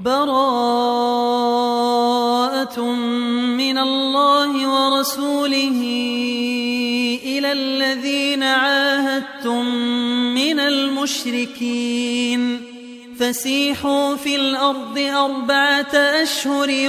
براءة من الله ورسوله إلى الذين عاهدتم من المشركين فسيحوا في الأرض 4 أشهر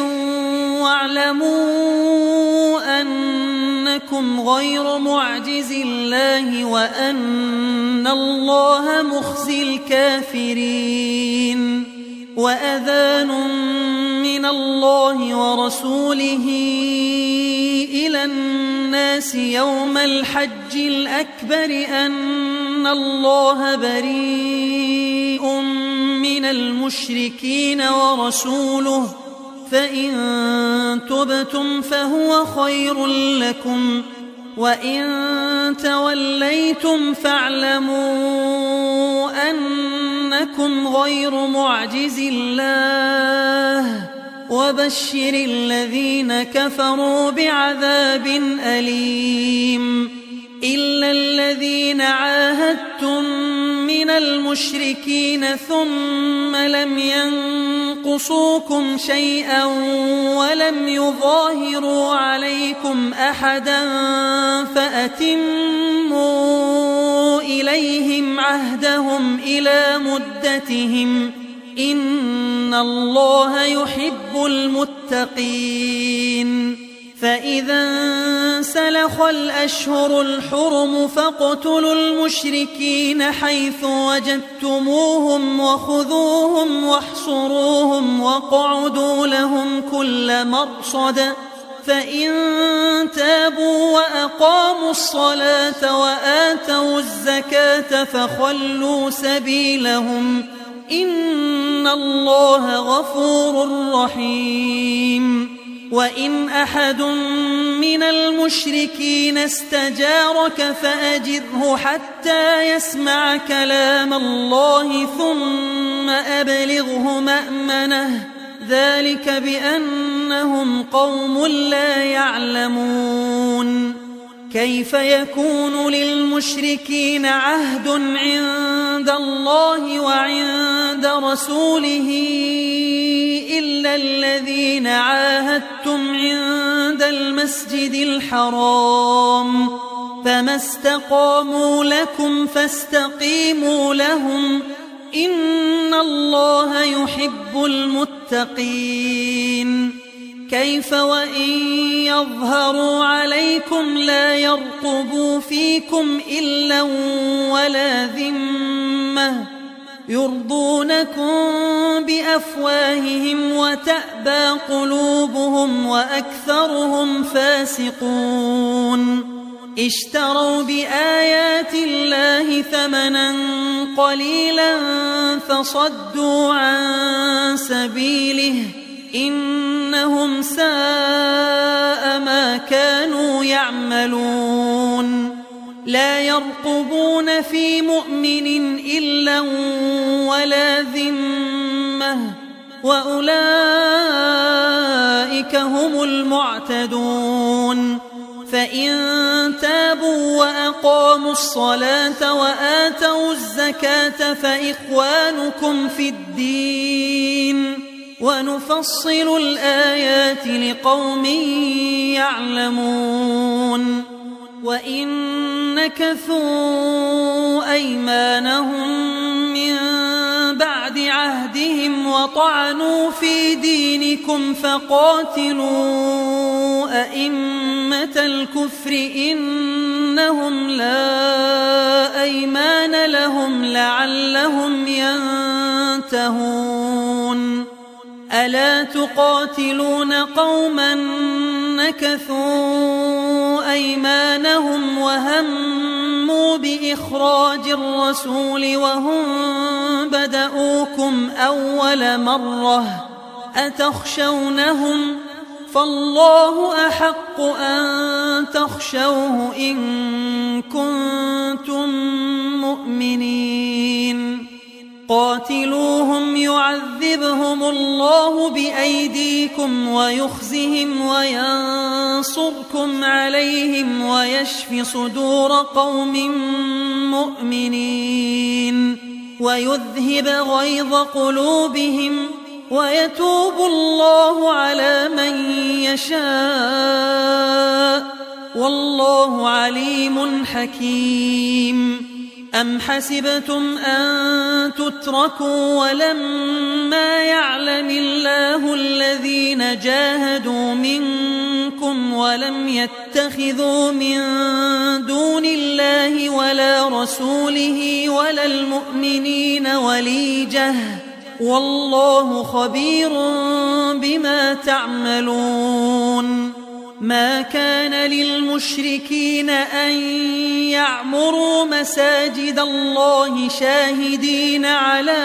واعلموا أنكم غير معجز الله وأن الله مخزي الكافرين وأذان من الله ورسوله إلى الناس يوم الحج الأكبر أن الله بريء من المشركين ورسوله فإن تبتم فهو خير لكم وإن توليتم فاعلموا أنكم غير معجز الله وبشر الذين كفروا بعذاب أليم إلا الذين عاهدتم من المشركين ثم لم ينقصوكم شيئا ولم يظاهروا عليكم أحدا فأتموا إليهم عهدهم إلى مدتهم إن الله يحب المتقين فإذا انسلخ الأشهر الحرم فاقتلوا المشركين حيث وجدتموهم وخذوهم واحصروهم واقعدوا لهم كل مرصد فإن تابوا وأقاموا الصلاة وآتوا الزكاة فخلوا سبيلهم إن الله غفور رحيم وإن أحد من المشركين استجارك فأجره حتى يسمع كلام الله ثم أبلغه مأمنه ذلك بأنهم قوم لا يعلمون كيف يكون للمشركين عهد عند الله وعند رسوله إلا الذين عاهدتم عند المسجد الحرام فما استقاموا لكم فاستقيموا لهم إن الله يحب المتقين كيف وإن يظهروا عليكم لا يرقبوا فيكم إلا ولا ذمة يرضونكم بأفواههم وتأبى قلوبهم وأكثرهم فاسقون اشتروا بآيات الله ثمنا قليلا فصدوا عن سبيله إنهم ساء ما كانوا يعملون لا يرقبون في مؤمن إلا ولا ذمة وأولئك هم المعتدون فإن تابوا وأقاموا الصلاة وآتوا الزكاة فإخوانكم في الدين ونفصل الآيات لقوم يعلمون وإن نكثوا أيمانهم من بعد عهدهم وطعنوا في دينكم فقاتلوا أئمة الكفر إنهم لا أيمان لهم لعلهم ينتهون ألا تقاتلون قوما نكثوا أيمانهم وهموا بإخراج الرسول وهم بدؤوكم أول مرة أتخشونهم فالله أحق أن تخشوه إن كنتم مؤمنين قاتلوهم يعذبهم الله بأيديكم ويخزهم وينصركم عليهم ويشف صدور قوم مؤمنين ويذهب غيظ قلوبهم ويتوب الله على من يشاء والله عليم حكيم. أم حسبتم أن تتركوا ولما يعلم الله الذين جاهدوا منكم ولم يتخذوا من دون الله ولا رسوله ولا المؤمنين وليجة والله خبير بما تعملون. ما كان للمشركين أن يعمروا مساجد الله شاهدين على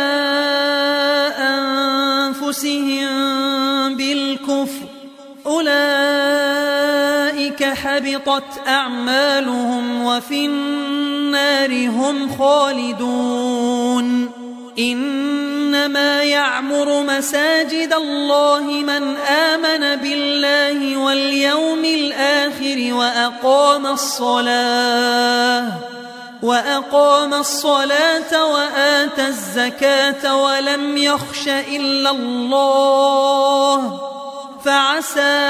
أنفسهم بالكفر أولئك حبطت أعمالهم وفي النار هم خالدون. إنما يعمر مساجد الله من آمن بالله واليوم الآخر وأقام الصلاة وآتى الزكاة ولم يخش إلا الله فعسى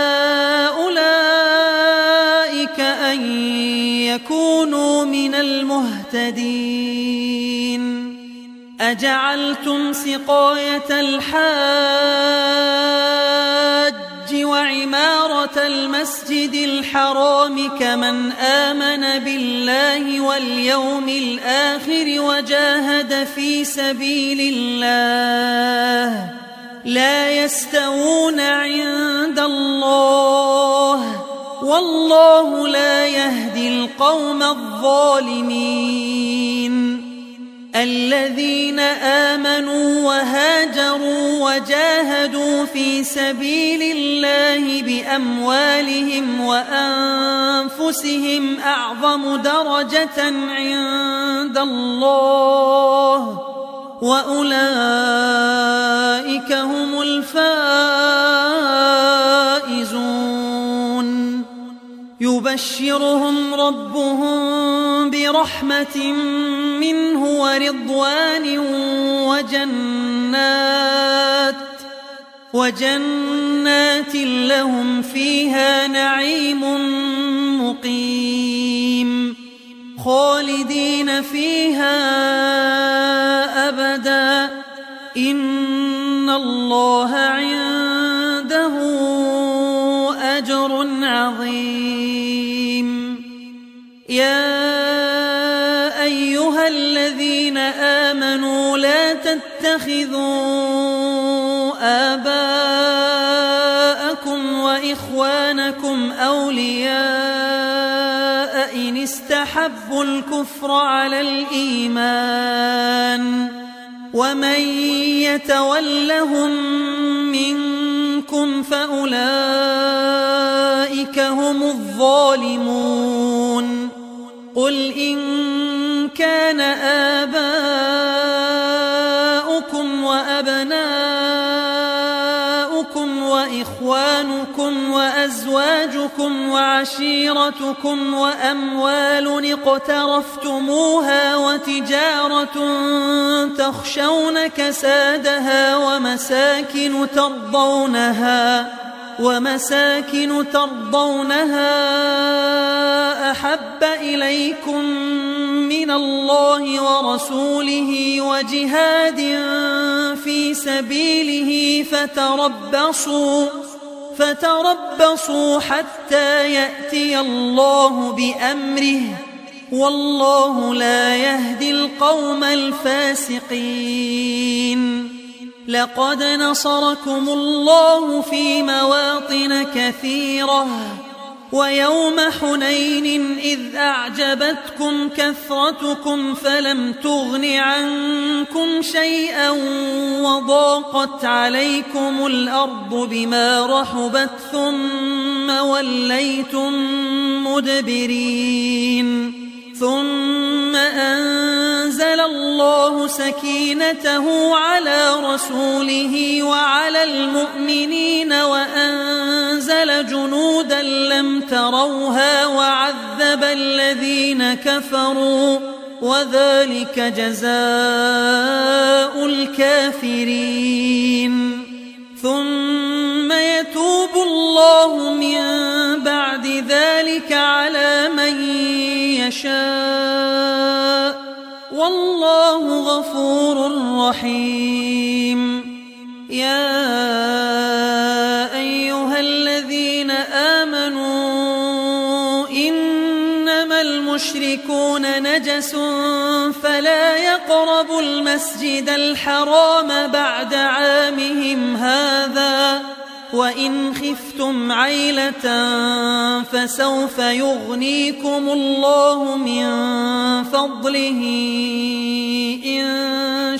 أولئك أن يكونوا من المهتدين. أجعلتم سقاية الحاج وعمارة المسجد الحرام كمن آمن بالله واليوم الآخر وجاهد في سبيل الله لا يستوون عند الله والله لا يهدي القوم الظالمين. الذين آمنوا وهاجروا وجاهدوا في سبيل الله بأموالهم وأنفسهم أعظم درجة عند الله وأولئك هم الفائزون. يبشرهم ربهم برحمة منه ورضوان وجنات لهم فيها نعيم مقيم خالدين فيها أبدا إن الله عنده أجر عظيم. يا أيها الذين آمنوا لا تتخذوا آباءكم وإخوانكم أولياء إن استحبوا الكفر على الإيمان ومن يتولهم منكم فأولئك هم الظالمون. قل إن كان آباؤكم وأبناؤكم وإخوانكم وأزواجكم وعشيرتكم وأموال اقترفتموها وتجارة تخشون كسادها ومساكن ترضونها أحب إليكم من الله ورسوله وجهاد في سبيله فتربصوا حتى يأتي الله بأمره والله لا يهدي القوم الفاسقين. لقد نصركم الله في مواطن كثيرة ويوم حنين إذ أعجبتكم كثرتكم فلم تغن عنكم شيئا وضاقت عليكم الأرض بما رحبت ثم وليتم مدبرين. ثم أنزل الله سكينته على رسوله وعلى المؤمنين وأنزل جنودا لم تروها وعذب الذين كفروا وذلك جزاء الكافرين. غفور رحيم. يا أيها الذين آمنوا إنما المشركون نجس فلا يقربوا المسجد الحرام بعد عامهم هذا وإن خفتم عيلة فسوف يغنيكم الله من فضله إن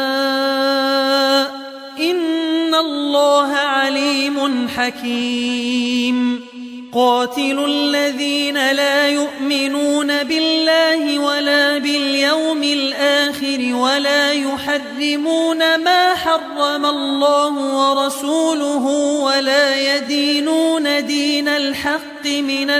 شاء إن الله عليم حكيم. قاتلوا الذين لا يؤمنون بالله ولا باليوم الآخر ولا يحرمون ما حرم الله ورسوله ولا يدينون دين الحق من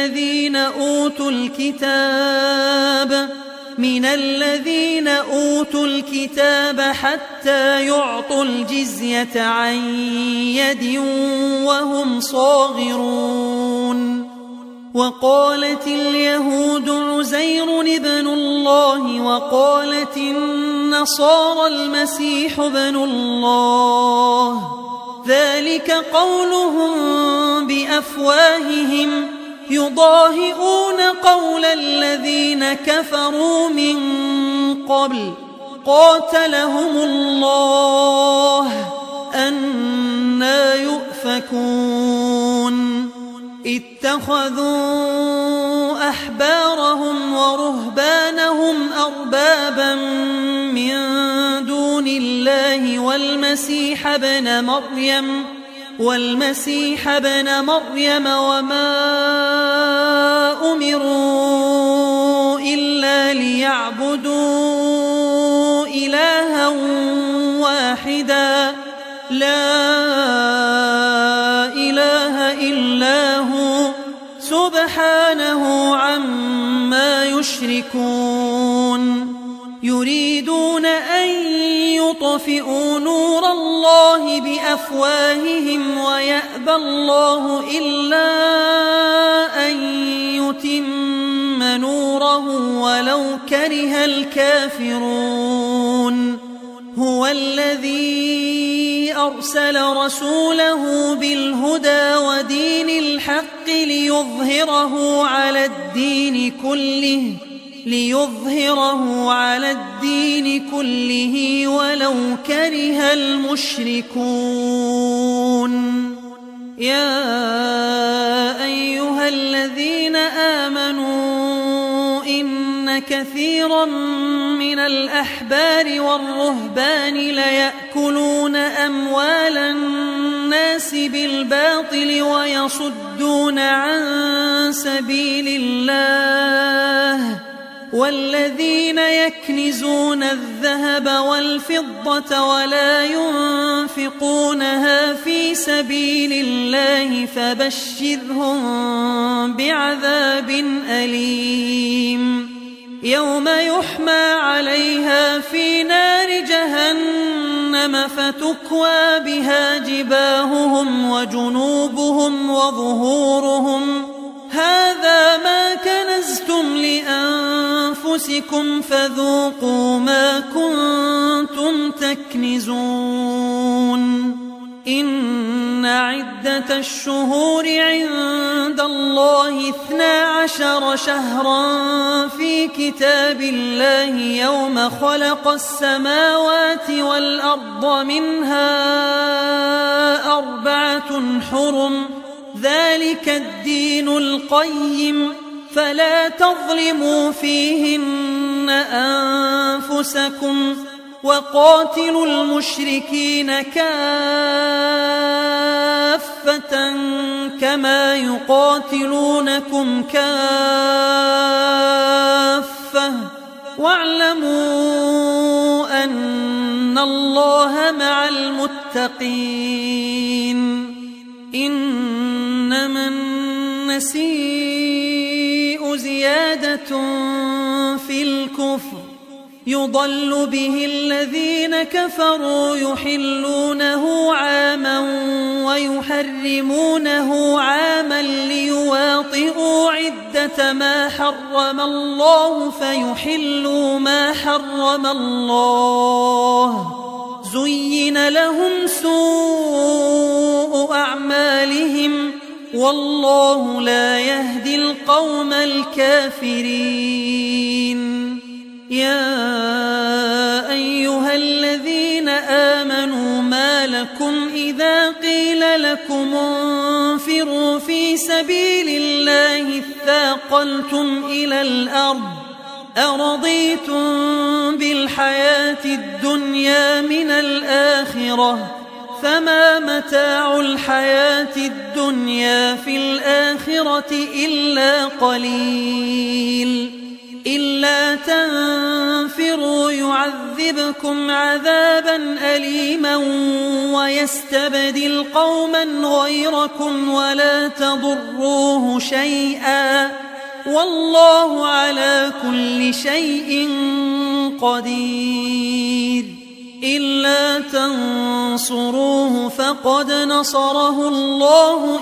الذين أوتوا الكتاب حتى يعطوا الجزية عن يد وهم صاغرون. وقالت اليهود عزير ابن الله وقالت النصارى المسيح ابن الله ذلك قولهم بأفواههم يضاهئون قول الذين كفروا من قبل قاتلهم الله أنى يؤفكون. اتخذوا أحبارهم ورهبانهم أربابا من دون الله والمسيح ابن مريم وما أمروا إلا ليعبدوا إلها واحدا لا إله إلا هو سبحانه عما يشركون. يريدون أن يطفئوا نور الله بأفواههم ويأبى الله إلا أن يتم نوره ولو كره الكافرون. هو الذي أرسل رسوله بالهدى ودين الحق ليظهره على الدين كله ولو كره المشركون. يا أيها الذين آمنوا إن كثيرا من الأحبار والرهبان ليأكلون أموال الناس بالباطل ويصدون عن سبيل الله والذين يكنزون الذهب والفضة ولا ينفقونها في سبيل الله فبشرهم بعذاب أليم. يوم يحمى عليها في نار جهنم فتكوى بها جباههم وجنوبهم وظهورهم هذا ما كنزتم لأنفسكم فذوقوا ما كنتم تكنزون. إن عدة الشهور عند الله 12 شهرا في كتاب الله يوم خلق السماوات والأرض منها 4 حرم ذلك الدين القيم فلا تظلموا فيهن أنفسكم وقاتلوا المشركين كافة كما يقاتلونكم كافة واعلموا أن الله مع المتقين. إنما النسيء زيادة في الكفر يضل به الذين كفروا يحلونه عاما ويحرمونه عاما ليواطئوا عدة ما حرم الله فيحلوا ما حرم الله. زين لهم سوء أعمالهم والله لا يهدي القوم الكافرين. يا أيها الذين آمنوا ما لكم إذا قيل لكم انفروا في سبيل الله اثاقلتم إلى الأرض أرضيتم بالحياة الدنيا من الآخرة فما متاع الحياة الدنيا في الآخرة إلا قليل. إلا تنفروا يعذبكم عذابا أليما ويستبدل قوما غيركم ولا تضروه شيئا والله على كل شيء قدير. إلا تنصروه فقد نصره الله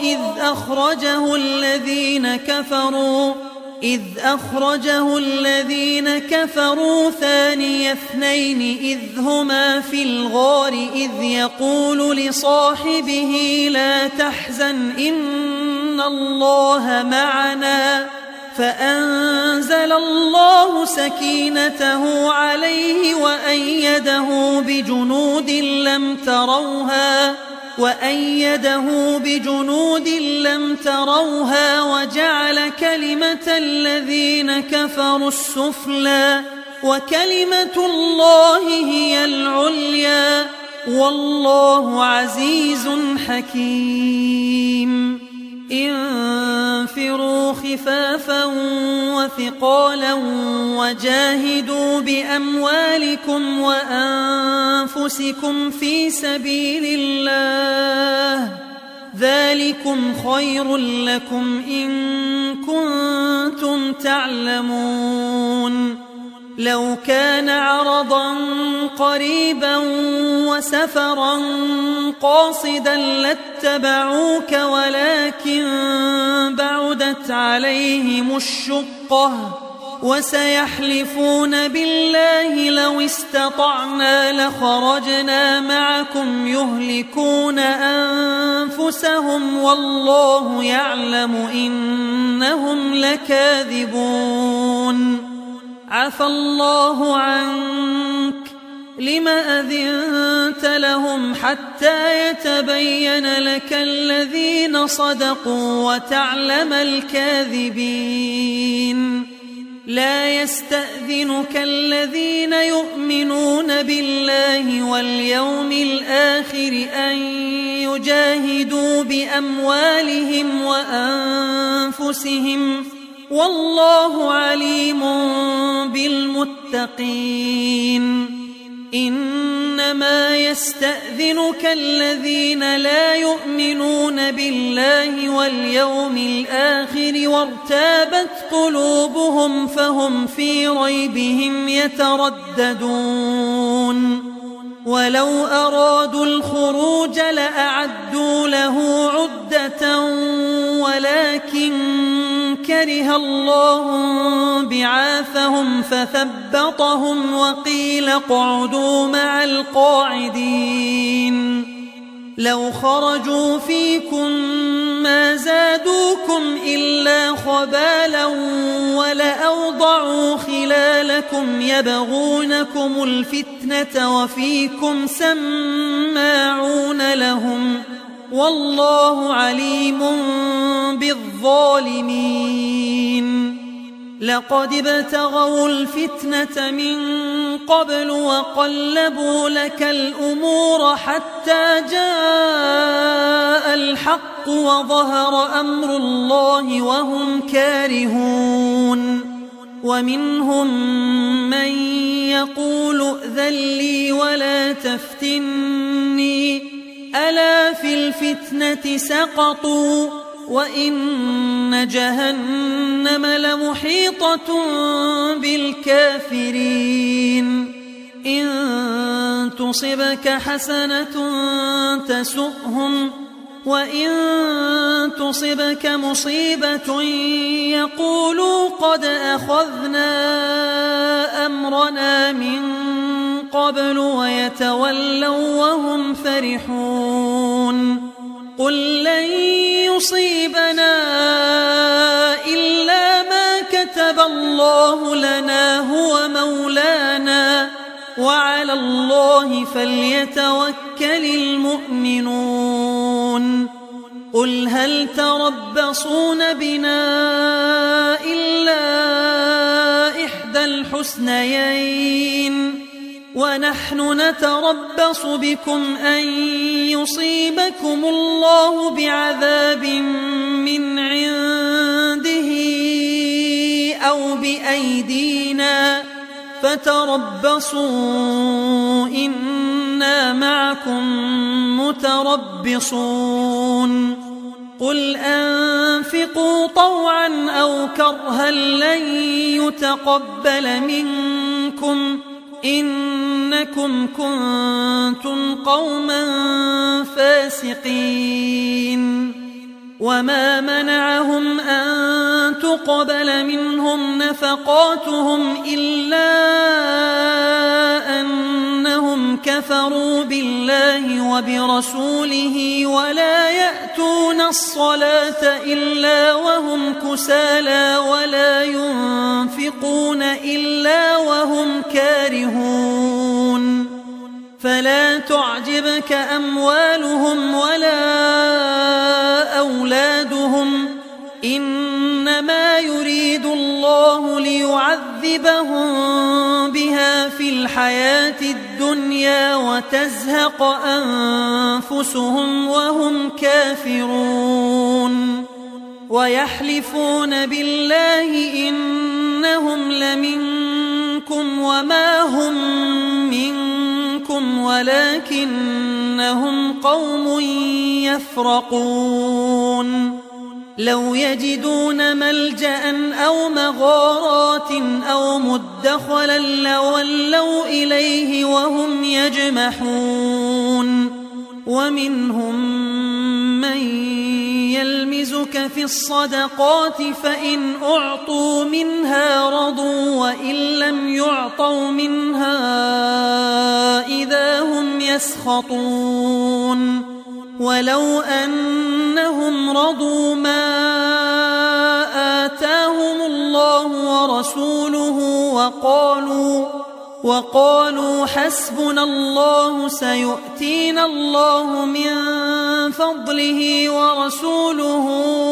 إذ أخرجه الذين كفروا ثاني اثنين إذ هما في الغار إذ يقول لصاحبه لا تحزن إن الله معنا فأنزل الله سكينته عليه وأيده بجنود لم تروها وجعل كلمة الذين كفروا السفلى وكلمة الله هي العليا والله عزيز حكيم. انفروا خفافا وثقالا وجاهدوا بأموالكم وأنفسكم في سبيل الله ذلكم خير لكم إن كنتم تعلمون. لو كان عرضا قريبا وسفرا قاصدا لاتبعوك ولكن بعدت عليهم الشقة وسيحلفون بالله لو استطعنا لخرجنا معكم يهلكون أنفسهم والله يعلم إنهم لكاذبون. عفى الله عنك لم أذنت لهم حتى يتبين لك الذين صدقوا وتعلم الكاذبين. لا يستأذنك الذين يؤمنون بالله واليوم الآخر أن يجاهدوا بأموالهم وأنفسهم والله عليم بالمتقين. إنما يستأذنك الذين لا يؤمنون بالله واليوم الآخر وارتابت قلوبهم فهم في ريبهم يترددون. ولو أرادوا الخروج لأعدوا له عدة ولكن كره الله بعاثهم فثبطهم وقيل اقعدوا مع القاعدين. لو خرجوا فيكم ما زادوكم إلا خبالا ولأوضعوا خلالكم يبغونكم الفتنة وفيكم سماعون لهم والله عليم بالظالمين. لقد ابتغوا الفتنة من قبل وقلبوا لك الأمور حتى جاء الحق وظهر أمر الله وهم كارهون. ومنهم من يقول ائذن لي ولا تفتني ألا في الفتنة سقطوا وإن جهنم لمحيطة بالكافرين إن تصبك حسنة تسؤهم وإن تصبك مصيبة يقولوا قد أخذنا أمرنا من قبل ويتولوا وهم فرحون قل لن يصيبنا إلا ما كتب الله لنا هو مولانا وعلى الله فليتوكل المؤمنون قل هل تربصون بنا إلا إحدى الحسنيين ونحن نتربص بكم أن يصيبكم الله بعذاب من عنده أو بأيدينا فتربصوا إنا معكم متربصون قل أنفقوا طوعا أو كرها لن يتقبل منكم إنكم كنتم قوما فاسقين وما منعهم أن تقبل منهم نفقاتهم إلا أنهم كفروا بالله وبرسوله ولا يأتون الصلاة إلا وهم كسالى ولا ينفقون إلا وهم كارهون فلا تعجبك أموالهم ولا أولادهم إنما يريد الله ليعذبهم بها في الحياة الدنيا وتزهق أنفسهم وهم كافرون ويحلفون بالله إنهم لمنكم وما هم منكم ولكنهم قوم يفرقون لو يجدون ملجأ أو مغارات أو مدخلا لولوا إليه وهم يجمحون ومنهم من يلمزك في الصدقات فإن أعطوا منها رضوا وإن لم يعطوا منها إذا هم يسخطون ولو أنهم رضوا ما آتاهم الله ورسوله وقالوا حسبنا الله سيؤتينا الله من فضله ورسوله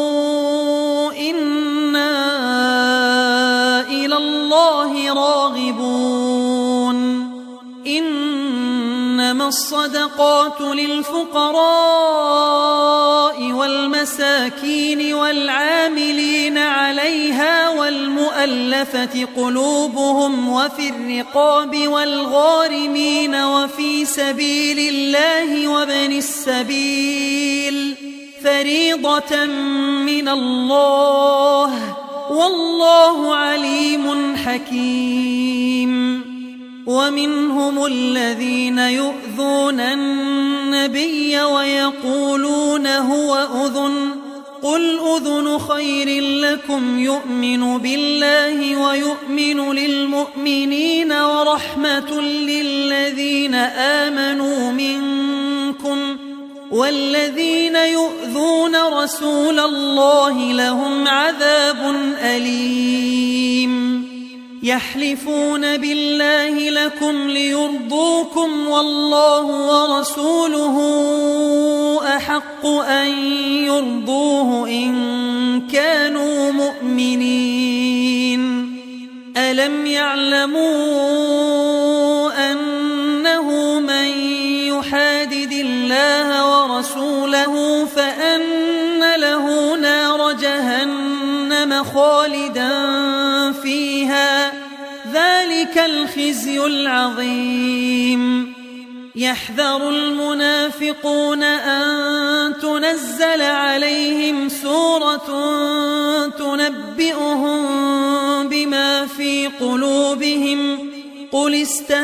إنا إلى الله راغبون إنما الصدقات للفقراء والمساكين والعاملين عليها والمؤلفة قلوبهم وفي الرقاب والغارمين وفي سبيل الله وابن السبيل فريضة من الله والله عليم حكيم ومنهم الذين يؤذون النبي ويقولون هو أذن قل أذن خير لكم يؤمن بالله ويؤمن للمؤمنين ورحمة للذين آمنوا منكم والذين يؤذون رسول الله لهم عذاب أليم يحلفون بالله لكم ليرضوكم والله ورسوله أحق أن يرضوه إن كانوا مؤمنين ألم يعلموا أنه من يحادد الله ورسوله فأن له نار جهنم خالدا فيها ذلك الخزي العظيم يحذر المنافقون أن تنزل عليهم سورة تنبئهم بما في قلوبهم قل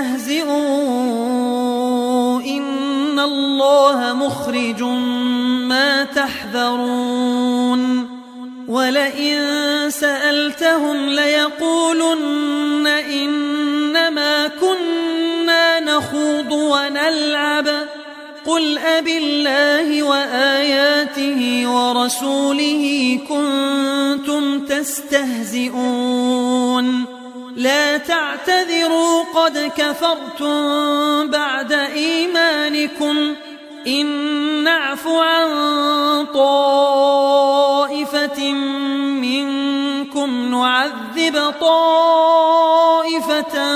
استهزئوا إن الله مخرج ما تحذرون ولئن سألتهم ليقولن إنما كنا نخوض ونلعب قل أبالله وآياته ورسوله كنتم تستهزئون لا تعتذروا قد كفرتم بعد إيمانكم إن نعف عن طائفة منكم نعذب طائفة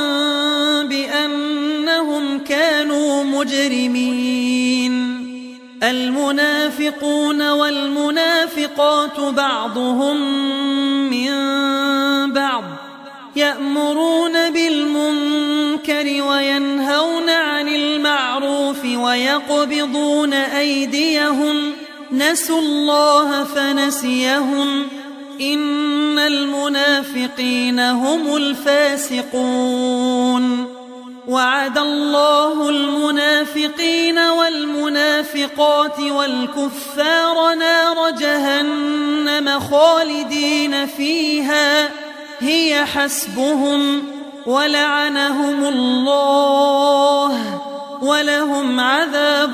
بأنهم كانوا مجرمين المنافقون والمنافقات بعضهم من بعض يأمرون بالمنكر وينهون عن المعروف ويقبضون أيديهم نسوا الله فنسيهم إن المنافقين هم الفاسقون وعد الله المنافقين والمنافقات والكفار نار جهنم خالدين فيها هي حسبهم ولعنهم الله ولهم عذاب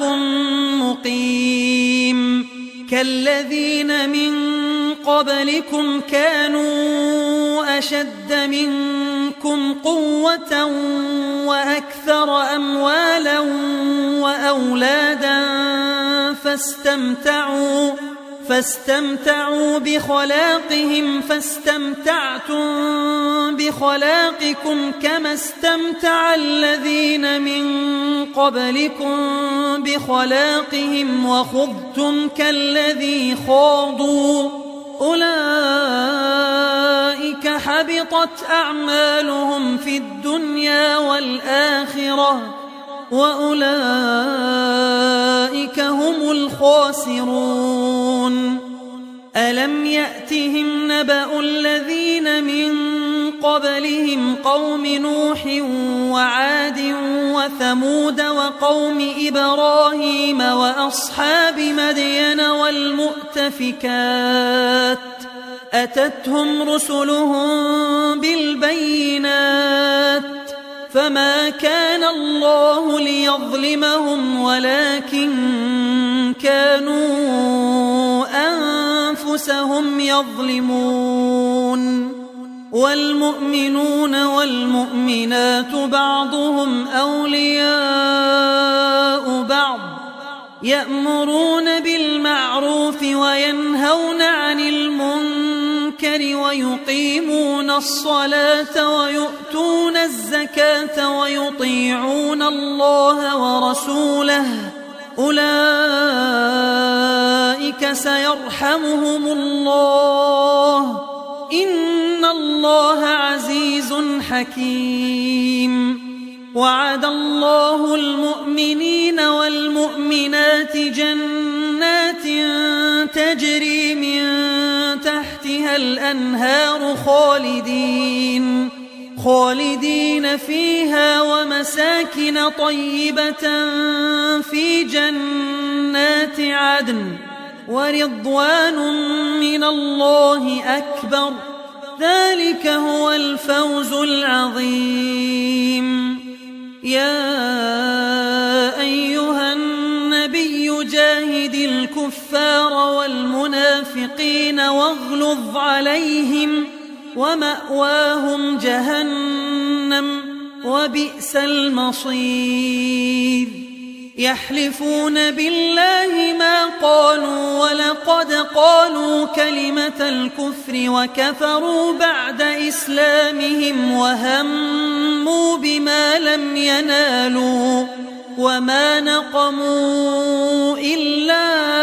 مقيم كالذين من قبلكم كانوا أشد منكم قوة وأكثر أموالا وأولادا فاستمتعوا بخلاقهم فاستمتعتم بخلاقكم كما استمتع الذين من قبلكم بخلاقهم وخضتم كالذي خاضوا أولئك حبطت أعمالهم في الدنيا والآخرة وأولئك هم الخاسرون ألم يأتهم نبأ الذين من قبلهم قوم نوح وعاد وثمود وقوم إبراهيم وأصحاب مدين والمؤتفكات أتتهم رسلهم بالبينات فما كان الله ليظلمهم ولكن كانوا أنفسهم يظلمون والمؤمنون والمؤمنات بعضهم أولياء بعض يأمرون بالمعروف وينهون عن المنكر ويقيمون الصلاة ويؤتون الزكاة ويطيعون الله ورسوله أولئك سيرحمهم الله إن الله عزيز حكيم وعد الله المؤمنين والمؤمنات جنات تجري من تحتها الأنهار خالدين فيها ومساكن طيبة في جنات عدن ورضوان من الله أكبر ذلك هو الفوز العظيم يا أيها النبي جاهد الكفار والمنافقين واغلظ عليهم ومأواهم جهنم وبئس المصير يحلفون بالله ما قالوا ولقد قالوا كلمة الكفر وكفروا بعد إسلامهم وهموا بما لم ينالوا وما نقموا إلا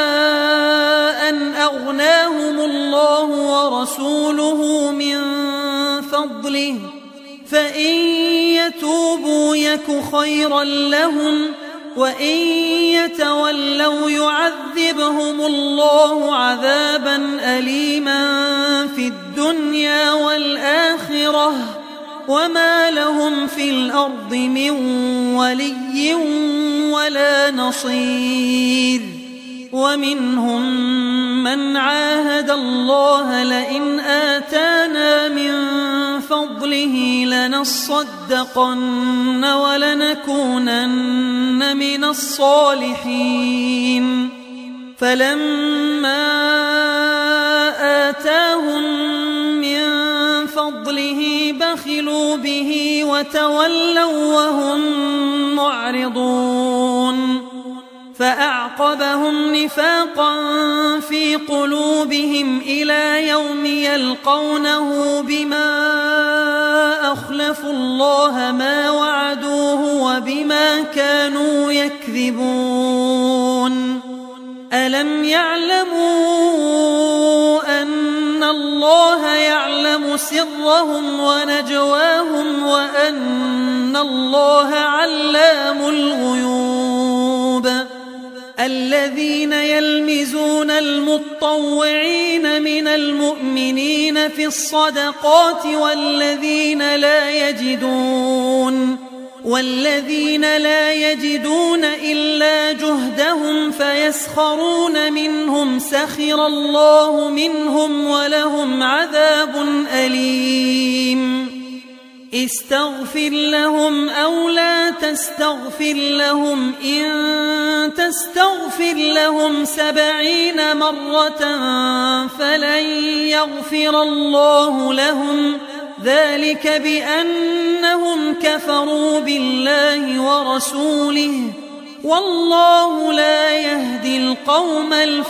أن أغناهم الله ورسوله من فضله فإن يتوبوا يك خيرا لهم وإن يتولوا يعذبهم الله عذابا أليما في الدنيا والآخرة وما لهم في الأرض من ولي ولا نصير. ومنهم من عاهد الله لئن آتانا من فضله لنصدقن ولنكونن من الصالحين. فلما آتاهم من فضله بخلوا به وتولوا وهم معرضون. فأعقبهم نفاقا في قلوبهم إلى يوم يلقونه بما أخلفوا الله ما وعدوه وبما كانوا يكذبون. ألم يعلموا أن الله يعلم سرهم ونجواهم وأن الله علام الغيوب؟ الذين يلمزون المطوعين من المؤمنين في الصدقات والذين لا يجدون إلا جهدهم فيسخرون منهم سخر الله منهم ولهم عذاب أليم. استغفر لهم أو لا تستغفر لهم إن تستغفر لهم 70 مرة فلن يغفر الله لهم ذلك بأنهم كفروا بالله ورسوله والله لا يهدي القوم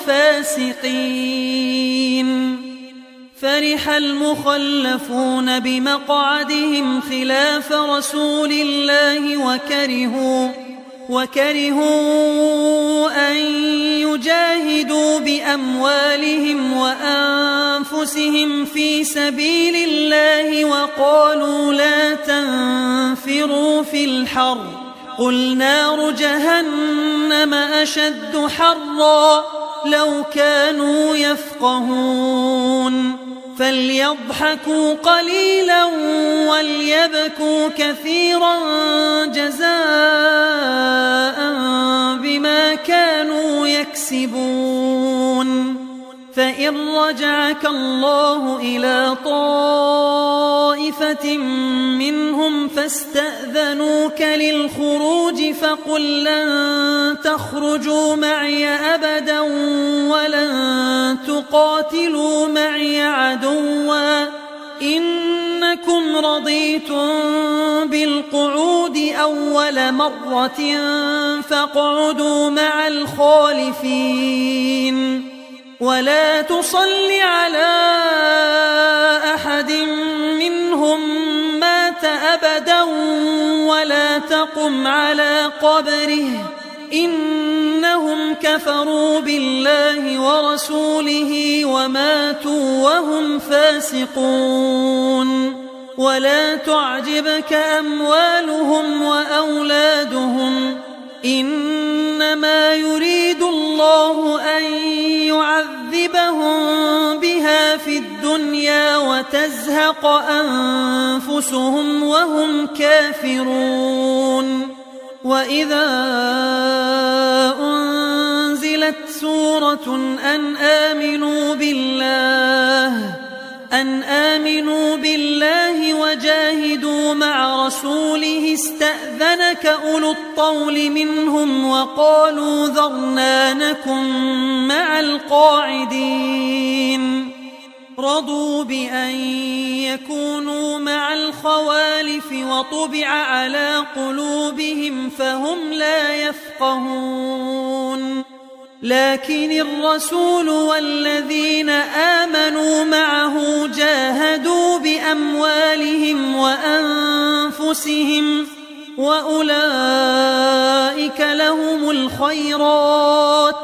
الفاسقين. فرح المخلفون بمقعدهم خلاف رسول الله وكرهوا أن يجاهدوا بأموالهم وأنفسهم في سبيل الله وقالوا لا تنفروا في الحر قل نار جهنم أشد حرا لو كانوا يفقهون. فليضحكوا قليلا وليبكوا كثيرا جزاء بما كانوا يكسبون. فإن رجعك الله إلى طائفة منهم فاستأذنوك للخروج فقل لن تخرجوا معي أبدا ولن تقاتلوا معي عدوا إنكم رضيتم بالقعود أول مرة فاقعدوا مع الخالفين. ولا تصل على أحد منهم مات أبدا ولا تقم على قبره إنهم كفروا بالله ورسوله وماتوا وهم فاسقون. ولا تعجبك أموالهم وأولادهم إنما يريد الله أن يعذبهم بها في الدنيا وتزهق أنفسهم وهم كافرون. وإذا أنزلت سورة أن آمنوا بالله وجاهدوا مع رسوله استأذنك أولو الطول منهم وقالوا ذرنا نكن مع القاعدين. رضوا بأن يكونوا مع الخوالف وطبع على قلوبهم فهم لا يفقهون. لكن الرسول والذين آمنوا معه جاهدوا بأموالهم وأنفسهم وأولئك لهم الخيرات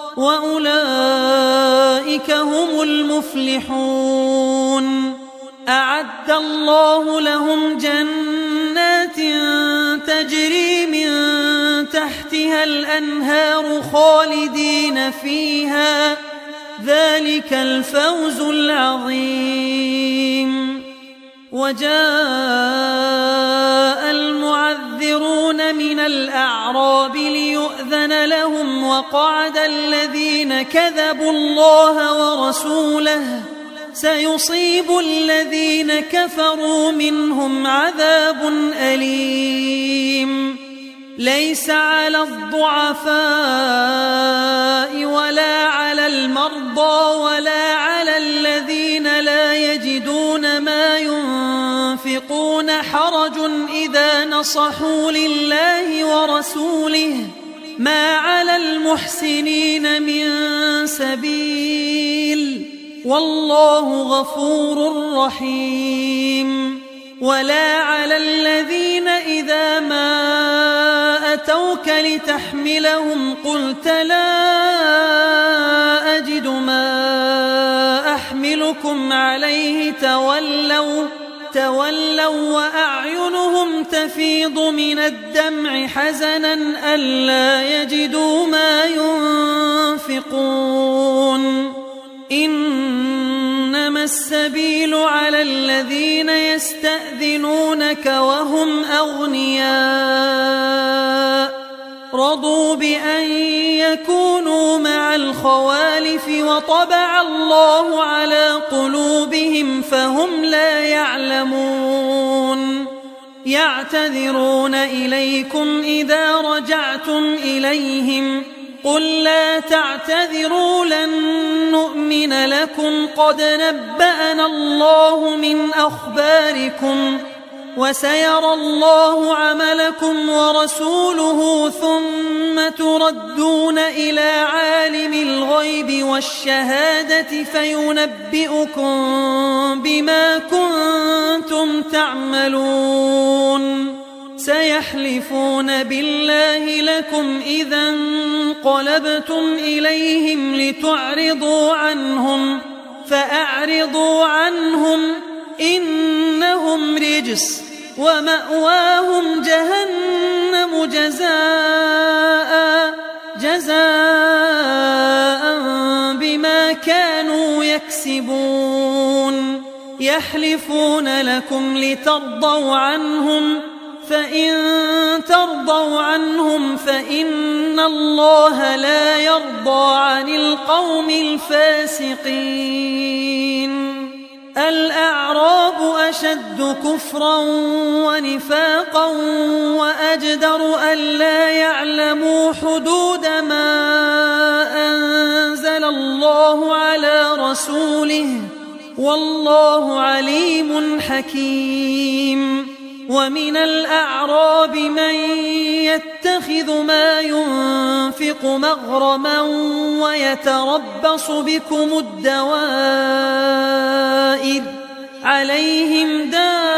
وأولئك هم المفلحون. أعد الله لهم جنات تجري من تحتها تحتها الأنهار خالدين فيها، ذلك الفوز العظيم. وجاء المعذرون من الأعراب ليؤذن لهم، وقعد الذين كذبوا الله ورسوله، سيصيب الذين كفروا منهم عذاب أليم. ليس على الضعفاء ولا على المرضى ولا على الذين لا يجدون ما ينفقون حرج إذا نصحوا لله ورسوله، ما على المحسنين من سبيل، والله غفور رحيم. ولا على الذين إذا ما أتوك لتحملهم قلت لا أجد ما أحملكم عليه تولوا وأعينهم تفيض من الدمع حزنا ألا يجدوا ما ينفقون. إنما السبيل على الذين يستأذنونك وهم أغنياء، رضوا بأن يكونوا مع الخوالف وطبع الله على قلوبهم فهم لا يعلمون. يعتذرون إليكم إذا رجعتم إليهم، قل لا تعتذروا لن نؤمن لكم قد نبأنا الله من أخباركم، وسيرى الله عملكم ورسوله ثم تردون إلى عالم الغيب والشهادة فينبئكم بما كنتم تعملون. سيحلفون بالله لكم إذا انقلبتم إليهم لتعرضوا عنهم، فأعرضوا عنهم إنهم رجس ومأواهم جهنم جزاء بما كانوا يكسبون. يحلفون لكم لترضوا عنهم، فإن ترضوا عنهم فإن الله لا يرضى عن القوم الفاسقين. الأعراب أشد كفرا ونفاقا وأجدر ألا يعلموا حدود ما أنزل الله على رسوله، والله عليم حكيم. ومن الأعراب من يتخذ ما ينفق مغرما ويتربص بكم الدوائر، عليهم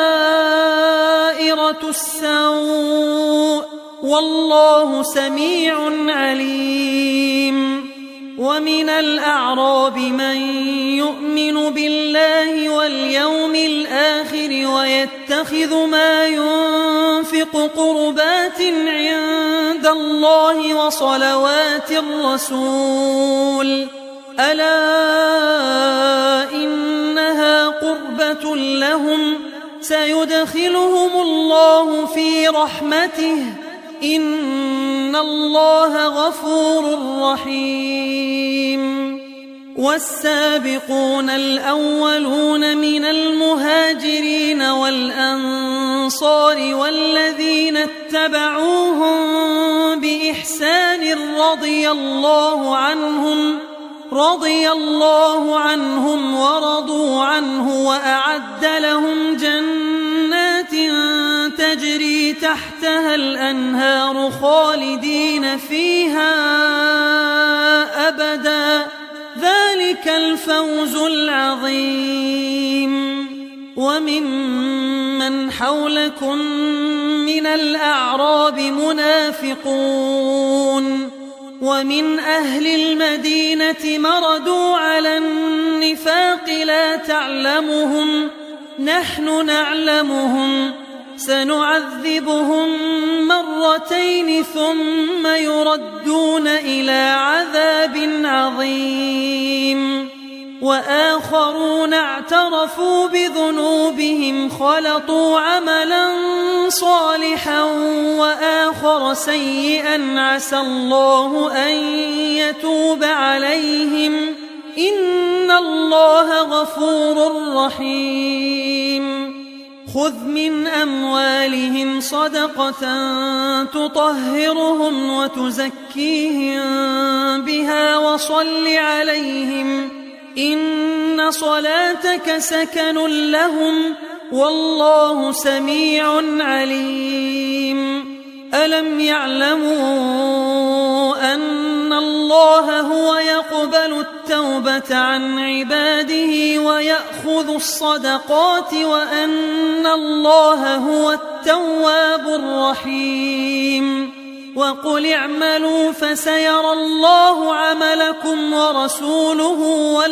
دائرة السوء، والله سميع عليم. ومن الأعراب من يؤمن بالله واليوم الآخر ويتخذ ما ينفق قربات عند الله وصلوات الرسول، ألا إنها قربة لهم، سيدخلهم الله في رحمته، إن الله غفور رحيم. والسابقون الأولون من المهاجرين والأنصار والذين اتبعوهم بإحسان رضي الله عنهم ورضوا عنه، وأعد لهم جنات تجري تحتها الأنهار خالدين فيها أبدا، ذلك الفوز العظيم. وممن حولكم من الأعراب منافقون، ومن أهل المدينة مردوا على النفاق لا تعلمهم، نحن نعلمهم، سنعذبهم مرتين ثم يردون إلى عذاب عظيم وآخرون اعترفوا بذنوبهم خلطوا عملا صالحا وآخر سيئا عسى الله أن يتوب عليهم إن الله غفور رحيم خذ من أموالهم صدقة تطهرهم وتزكيهم بها وصل عليهم إن صلاتك سكن لهم والله سميع عليم ألم يعلموا أن الله هو يقبل التوبة عن عباده ويأخذ الصدقات وأن الله هو التواب الرحيم وقل اعملوا فسيرى الله عملكم ورسوله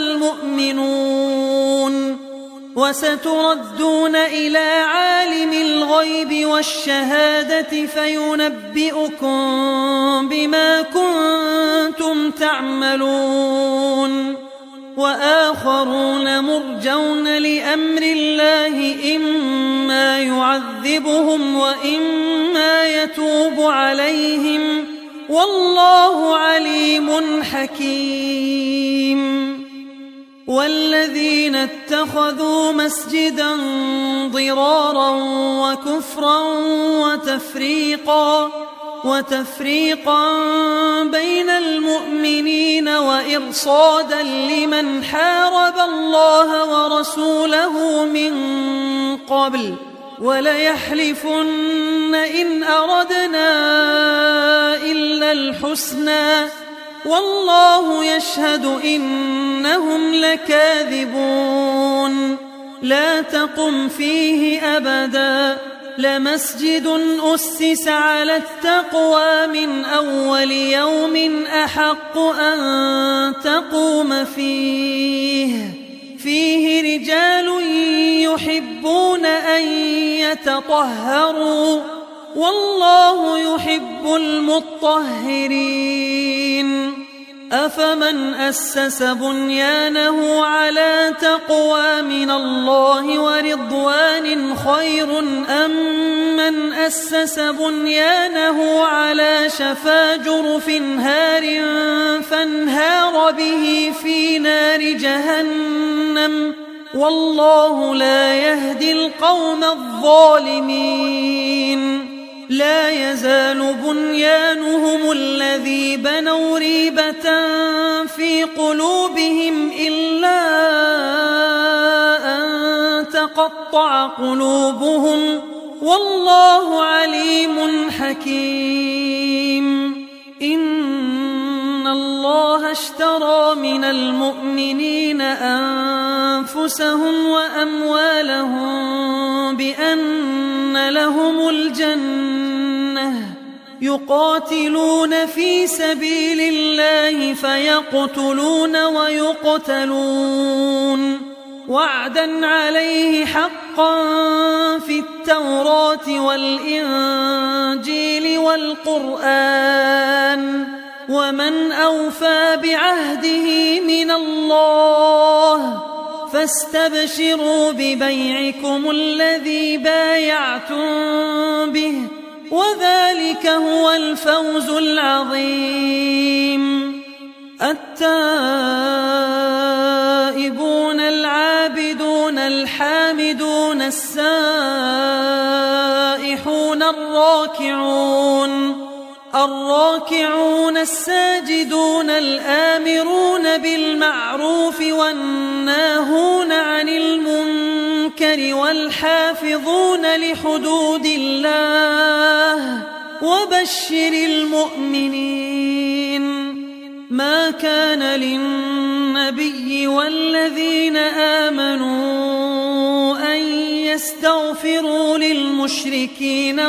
والمؤمنون وستردون إلى عالم الغيب والشهادة فينبئكم بما كنتم تعملون وآخرون مرجون لأمر الله إما يعذبهم وإما يتوب عليهم والله عليم حكيم والذين اتخذوا مسجدا ضرارا وكفرا وتفريقا بين المؤمنين وإرصادا لمن حارب الله ورسوله من قبل وليحلفن إن أردنا إلا الحسنى والله يشهد إنهم لكاذبون لا تقم فيه أبدا لمسجد أسس على التقوى من أول يوم أحق أن تقوم فيه رجال يحبون أن يتطهروا والله يحب المطهرين أفمن أسس بنيانه على تقوى من الله ورضوان خير أم من أسس بنيانه على شفا جرف هار فانهار به في نار جهنم والله لا يهدي القوم الظالمين لا يزال بنيانهم الذي بنوا ريبة في قلوبهم إلا أن تقطع قلوبهم والله عليم حكيم إن الله اشترى من المؤمنين أنفسهم وأموالهم بأن لهم الجنة يقاتلون في سبيل الله فيقتلون ويقتلون وعدا عليه حقا في التوراة والإنجيل والقرآن ومن أوفى بعهده من الله فاستبشروا ببيعكم الذي بايعتم به وذلك هو الفوز العظيم التائبون العابدون الحامدون السائحون الراكعون الساجدون الآمرون بالمعروف والناهون عن المنكر والحافظون لحدود الله وبشر المؤمنين ما كان للنبي والذين آمنوا أن يستغفروا للمشركين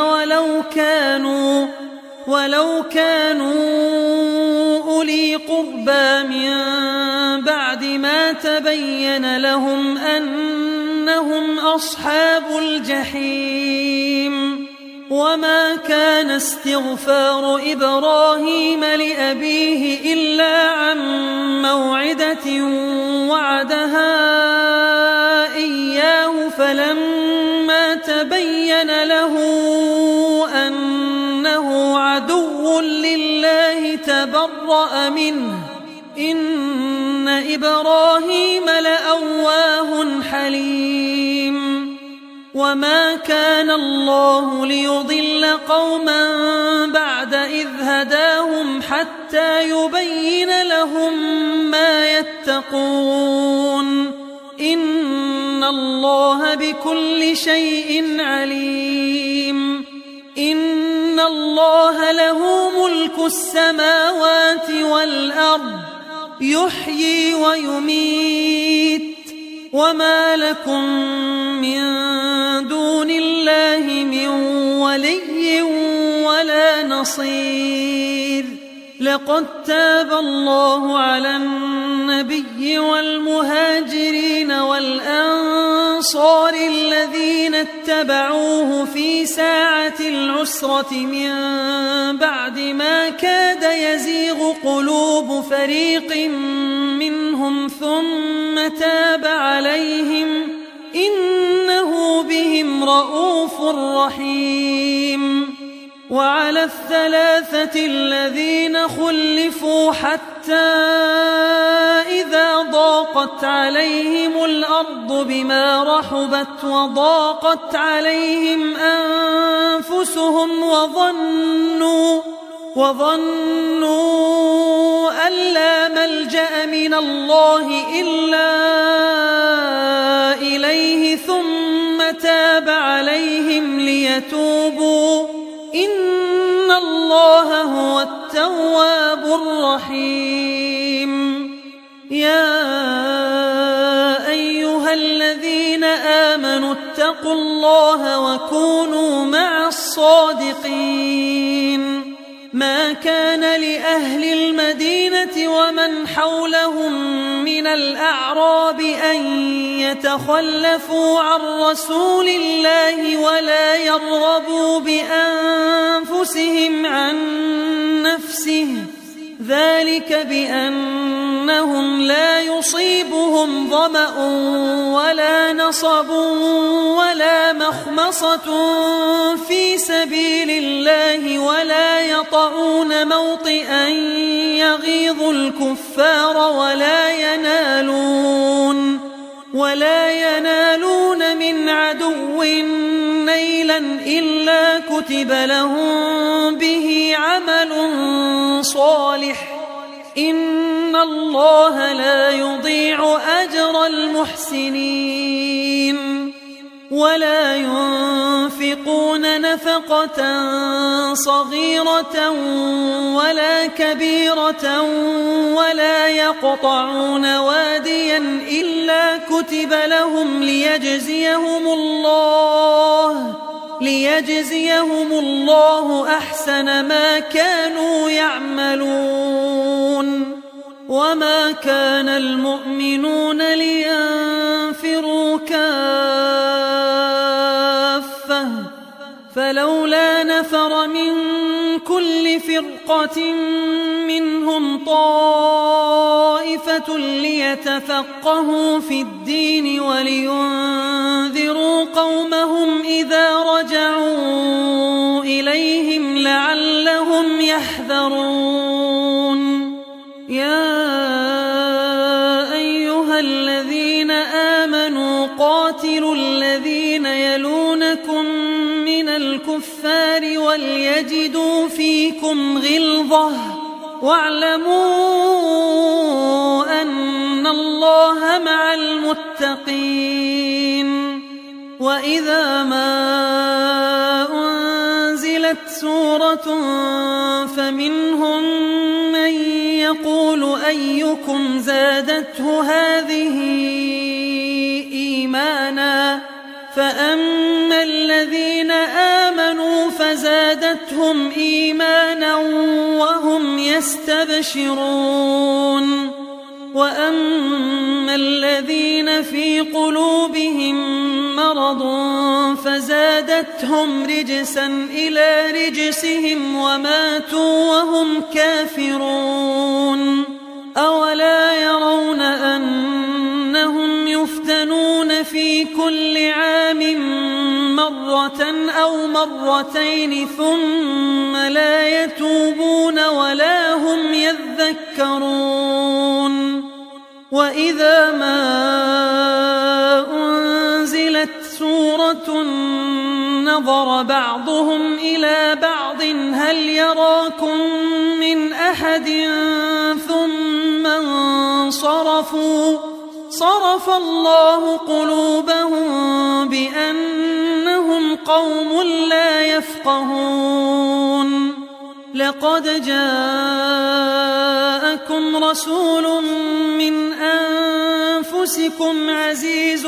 ولو كانوا أولي قربى من بعد ما تبين لهم أنهم إنهم أصحاب الجحيم وما كان استغفار إبراهيم لأبيه إلا عن موعدة وعدها إياه فلما تبين له أنه عدو لله تبرأ منه إن إبراهيم لأواه حليم وما كان الله ليضل قوما بعد إذ هداهم حتى يبين لهم ما يتقون إن الله بكل شيء عليم إن الله له ملك السماوات والأرض يحيي ويميت وما لكم من دون الله من ولي ولا نصير لقد تاب الله على النبي والمهاجرين والأنصار الذين اتبعوه في ساعة العسرة من بعد ما كاد يزيغ قلوب فريق منهم ثم تاب عليهم إنه بهم رءوف رحيم وعلى الثلاثة الذين خلفوا حتى إذا ضاقت عليهم الأرض بما رحبت وضاقت عليهم أنفسهم وظنوا أن لا ملجأ من الله إلا إليه ثم تاب عليهم ليتوبوا إن الله هو التواب الرحيم يا أيها الذين آمنوا اتقوا الله وكونوا مع الصادقين ما كان لأهل المدينة ومن حولهم من الأعراب أن يتخلفوا عن رسول الله ولا يرغبوا بأنفسهم عن نفسه ذلك بأنهم لا يصيبهم ظمأ ولا نصب ولا مخمصة في سبيل الله ولا يطعون موطئا يغيظ الكفار ولا ينالون من عدو نيلا إلا كتب لهم به عمل صالح إن الله لا يضيع أجر المحسنين ولا ينفقون نفقة صغيرة ولا كبيرة ولا يقطعون واديا إلا كتب لهم ليجزيهم الله أحسن ما كانوا يعملون وما كان المؤمنون لينفروا كافة فلولا نفر من كل فرقة منهم طائفة ليتفقهوا في الدين ولينذروا قومهم إذا رجعوا إليهم لعلهم يحذرون يا أيها الذين آمنوا قاتلوا الذين يلونكم من الكفار وليجدوا فيكم غلظة واعلموا أن الله مع المتقين وإذا ما أنزلت سورة فمنهم من يقول أيكم زادته هذه إيمانا فأما الذين آمنوا فزادتهم إيمانا وهم يستبشرون وأما الذين في قلوبهم مرض فزادتهم رجسا إلى رجسهم وماتوا وهم كافرون أولا يرون أنهم يفتنون في كل عام مرة أو مرتين ثم لا يتوبون ولا هم يذكرون وإذا ما أنزلت سورة نظر بعضهم إلى بعض هل يراكم من أحد ثم انصرفوا صرف الله قلوبهم بأنهم قوم لا يفقهون لقد جاءكم رسول من أنفسكم عزيز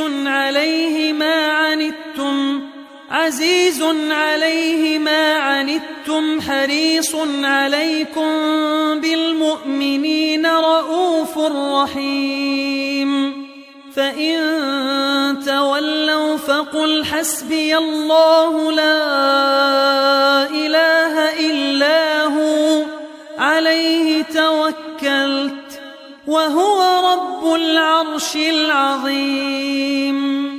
عليه ما عنتم حريص عليكم بالمؤمنين رؤوف رحيم فإن تولوا فقل حسبي الله لا إله إلا هو عليه توكلت وهو رب العرش العظيم